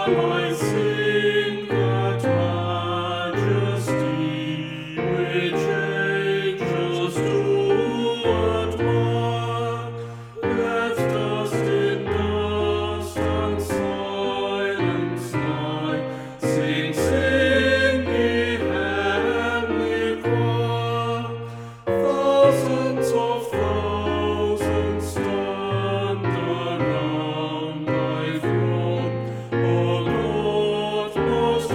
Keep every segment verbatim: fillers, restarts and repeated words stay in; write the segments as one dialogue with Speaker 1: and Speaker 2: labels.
Speaker 1: shall I sing that majesty which angels do admire. Let dust in dust and silence lie. Sing, sing, ye heavenly choir. Thousands of thousands stand around thy throne, O Lord Most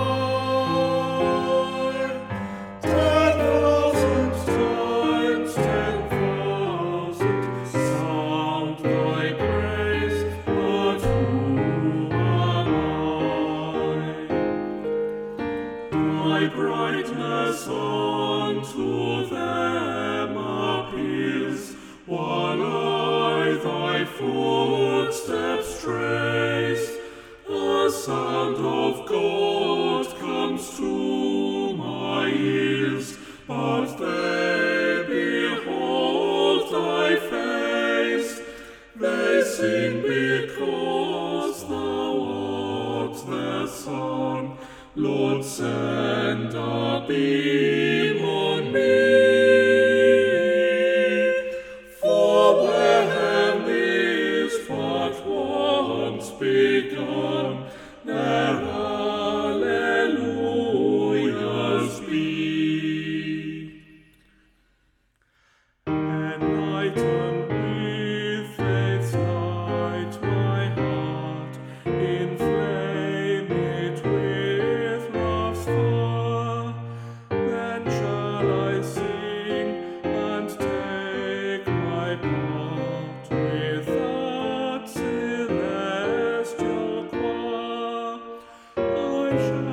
Speaker 1: High. Ten thousand times ten thousand sound thy praise, but who am I? Thy brightness unto them appears, while I thy footsteps trace. A sound of God comes to my ears, but they behold thy face. They sing because thou art their Son. Lord, send a beam on me. For where heaven is but once begun, there hallelujahs be. Enlighten with faith's light my heart, inflame it with love's fire. Then shall I sing and take my part with that celestial choir. I shall